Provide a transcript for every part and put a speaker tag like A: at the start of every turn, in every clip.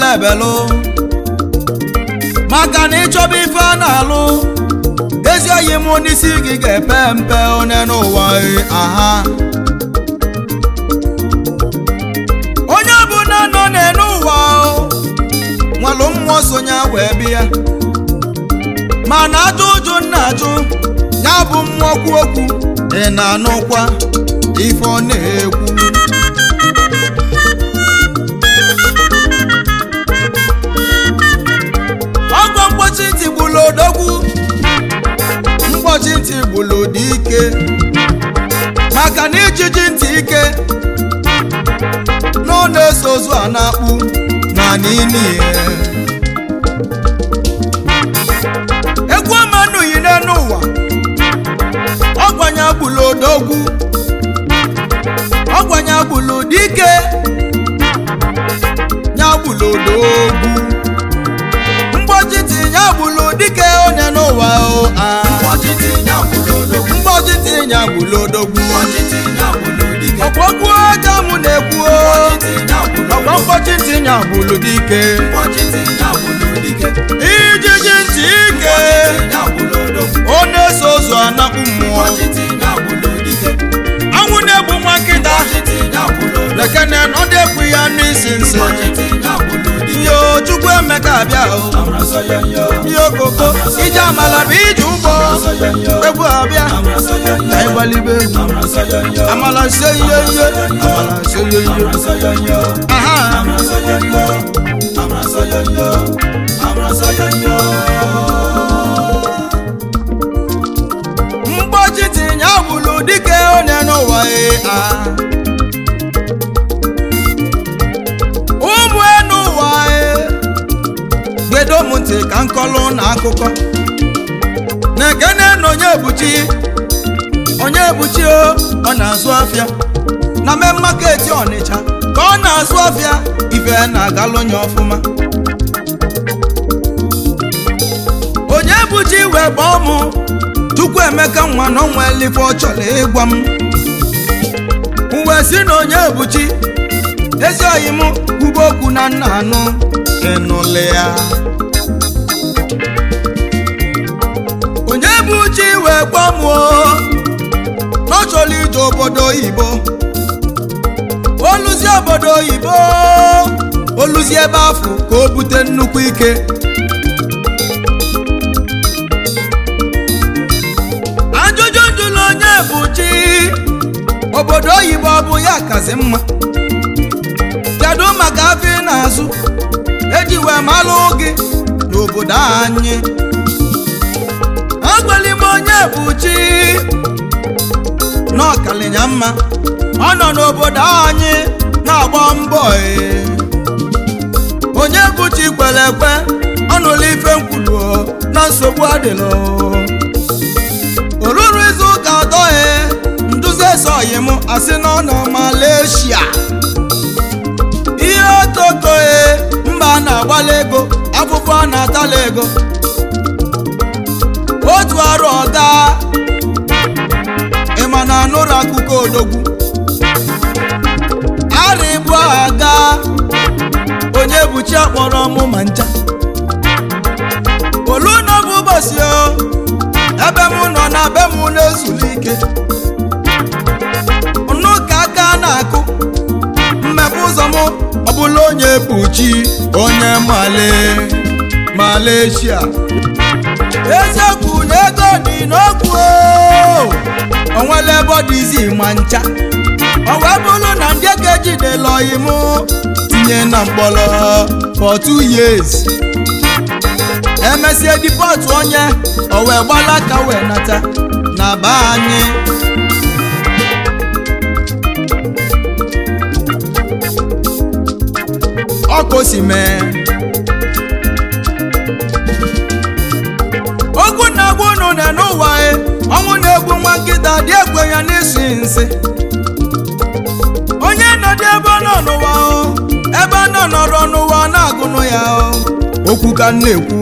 A: ebelu maka na ịchọba ife a na-alụ ezi oyi m n'isi gị ga-epe mpe onye n'ụwa aha onye ọbụla nọ n'ụwa nwalụ mmụọ sonye wee bịa mana ajụjụ nna-ajụ ya bụ mmụọ kwu okwu ị na-anụkwa ife ọ na-ekwu ọgwọ mkpọchi ntị gbulu odogwu mkpọchi ntị gbulu dị ike maka na ijiji ntị ike na ọ na-eso ozu a na-akpụ na n'ini egwu ọma nụghị n'ụwa ọgbanya gbulu odogwu ọgbanya gbulu dike nya gbulu odogwu mgbọjiti nya gbulu dike onye n'ụwa mgbọjiti nya gbulu odogwu ọgbọgwu aja mụ na-ekwu ọgbọ mgbọjiti nya gbulu dike ijiji ntị ike ọ na-eso ozu anakpụ mmụọ anwụ na-egbu nwa nkịta lekene ọ na-ekwu ya n'isi nsị yo Chukwu Emeka abịa ihe okoko ije amala bụ ije ụgbọ egwu abịa ka ịgbalibe amala sie ihe amala sie ihe aha mgbochi tinye agbụlụ dike onye n'ụwa ụmụ n'ụwa gedo m ntị ka nkọlụ na akụkọ na-ekene na onye ebuchi ọ na-azụ afịa na main market Ọnịcha ka ọ na-azụ afịa ife na-agalụ onye ọfụma onye ebuchi wee gbaa mụ Chukwu Emeka nwa na ọnwa elife ọ chọrọ ịgwa m wee si na onye ebuchi ezi oyi m kwuba okwu na nna anụ ịnụle ya onye ebuchi wee gbaa mụ na ọ chọrọ ije obodo oyibo oluzie obodo oyibo oluzie ebe afọ ka o bute nnukwu ike ajụjụ njụlụ onye ebuchi obodo oyibo ọ bụ ya kazi mma kedu maka afọ ị na-azụ eji wee malụ gị n'obodo anyị agwali m onye ebuchi n'ọkalinya mma ọ nọ n'obodo anyị na-agba mbọ onye ebuchi kwere ekwe ọnụlụ ife nkwulu na nsogbu adịlụ oruru izu ụka atọ nduzi esoghị m asị na ọ nọ Malaysia ihe otoko mba na-agbala ego afụfụ na-atala ego otu arụ ọga ịma na anụrụ akụkọ odogwu ara ibu aga onye ebuchi akpọrọ mụ ma ncha olu n'obu ụbọchị ebe m nọ na be m na-ezulike nnu ka aka na-akụ mmepe ụzọ m ọbụla onye ebuchi onye Malaysia eziokwu na ego dị n'okwu onwere ebe ọ dịzi ma ncha o wee bụrụ na ndị ego ejidela oyi m tinye na mkpọrọ for 2 years emesie dipọtụ onye o wee gbala ka wee nata na be anyị ọkụ si mee okwu na-agwa unu na n'ụwa ọnwụ na-egbu nwa nkịta dị egwu ya n'isi nsị onye nọdụ ebe ọ nọ n'ụwa ebe ọ nọ nọrọ n'ụwa na-agụnụ ya okwu ka m na-ekwu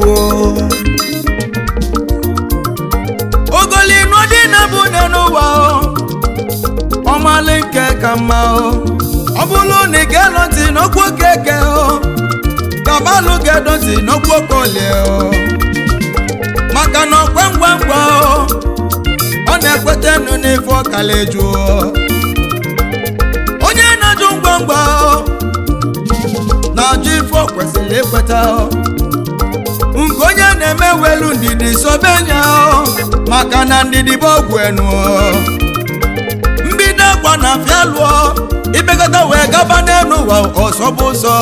A: ogolinu dị na-ebu n'ụwa ọmalị nke ka mma ọ bụrụ na ị ga-elo ntị n'okwu okeke ka mmanụ ga-edozi n'okwu okolie maka na ọkwe ngwangwa ọ na-ekweta nụ n'ife ọkala eju onye na-ajụ ngwangwa na-ajụ ife o kwesịrị ekweta nke onye na-eme welu ndidi sobenya maka na ndidi bụ ọgwụ enu mbido akwa na afịa lụọ ibekọta wee gaba n'elu ụwa ọsọ bụ ụzọ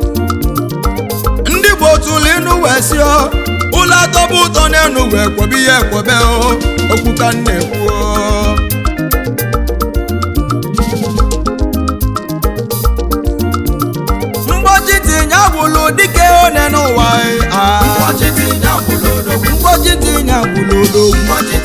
A: ndị Igbo tụlụ inu wee si ụlọ atọbụ ụtọ n'elu wee kwobe ihe ekwobe okwu ka m na-ekwu mgbochi tinye agbụlụ dike one n'ụwa mgbochi tinye agbụlụ odogwu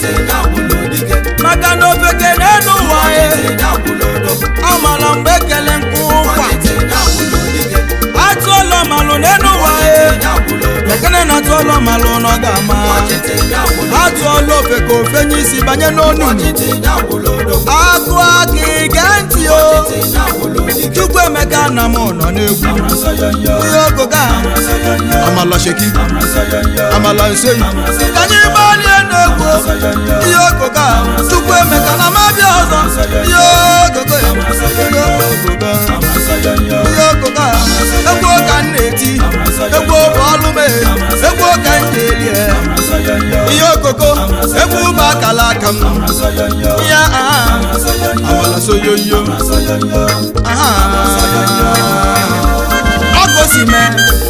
A: maka na ofeke n'elu ụwa amala mgbe ekele nkụ ụkwa atụ ụlọ malụ n'elu ụwa ekene na atụ ụlọ malụ nọ ga-ama atụ ụlọ ofeke ofenye isi banye n'onu akụ aka ige ntị Chukwu Emeka na m nọ n'egwu ihe ogoga amala sheki amala nseyi ka anyị gbalie n'egwu ihe ogoga Chukwu Emeka na m abịa ọzọ ihe ogoga egwu ka m na-eti egwu bụ ọlụ m egwu ka m na-eli ihe ogogo egwu bụ akala aka m ya amala soyoyo ọkosime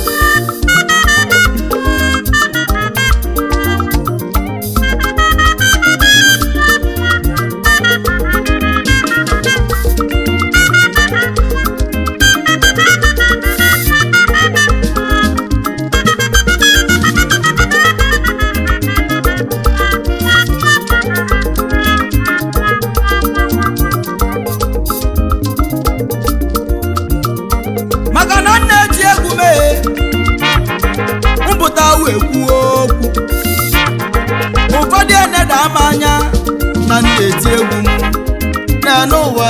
A: ụfọdụ eneda ama anya na na-eti egwu na n'ụwa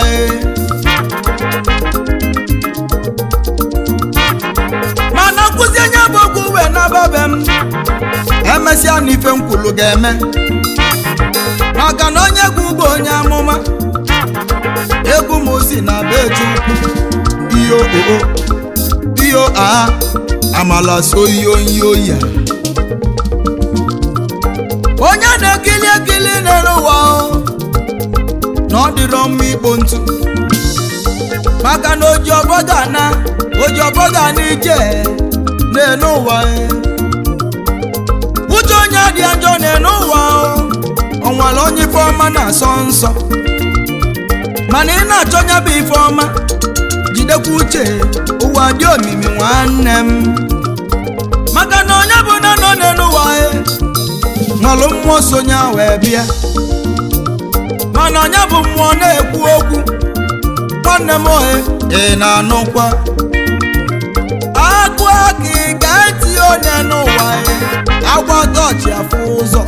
A: mana nkụzi onye bụ okwu wee na-ababe m emesịa na ife nkwulu ga-eme maka na onye egwu bụ onye amụma egwu m si na be Chukwu iyo amala soyoyo ya onye na-ekili ekili n'elu ụwa na ọ dịrọ mma ikpo ntu maka na oji ọbọ ga na ije n'elu ụwa uche onye dị njọ n'elu ụwa o nwere onye ife ọma na-asọ nsọ mana ị na-achọ nya bụ ife ọma jidekwa uche ụwa dị omimi nwanne m maka na onye bụ na nọ n'elu ụwa n'ọlụ mmụọ sonye wee bịa mana onye bụ mmụọ na-ekwu okwu nwanne m ị na-anụkwa akụ aka ị ga-eti onye n'ụwa agwa dọchi afọ ụzọ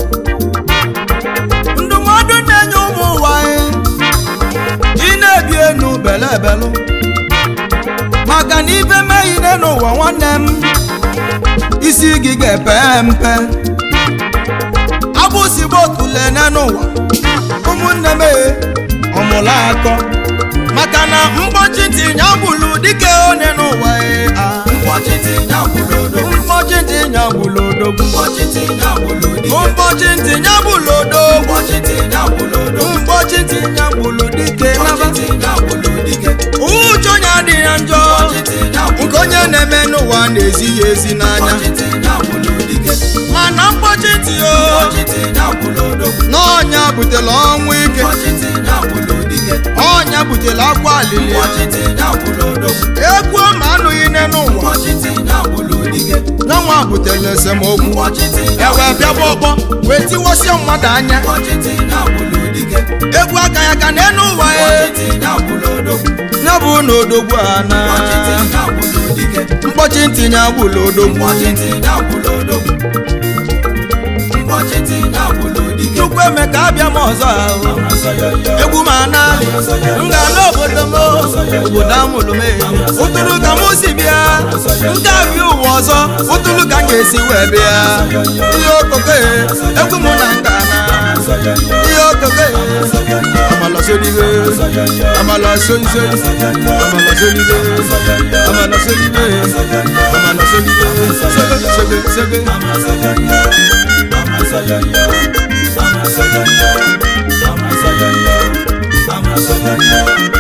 A: ndụmọdụ na-enye ụmụ ụwa ị na-ebi enu belebelụ maka na ife meghine n'ụwa nwanne m isi gị ga-epe mpe abụsigbo otule n'ụwa ụmụnne m ọmụla akọ maka na mgbochi tinye agbụlụ dike one n'ụwa mgbochi tinye agbụlụ odogwu mgbochi tinye agbụlụ odogwu mgbochi tinye agbụlụ dike uche onye adịghị njọ nke onye na-eme n'ụwa na-ezi ya ezi n'anya mana mgbochi tinye n'ọnya butela ọnwụ ike ọnya butela akwa alili egwu ma anụghị n'ụwa n'ọnwa butela esemokwu ewe bịaba ọkpọ wee tiwasịa mmadụ anya egwu aka ya ka n'elu ụwa ya bụ na odogwu ana mkpọchi ntinye agbụlụ odogwu Chukwu Emeka abịa m ọzọ ahụ egwu ma na m ga n'obodo m n'obodo amụlụme ụtụrụ ka m si bịa nke abịa ụwa ọzọ ụtụrụ ka m ga-esi wee bịa ihe okoko egwu m na nka na ihe okoko amala solibe amala solibe amala solibe amala solibe amala solibe sege sege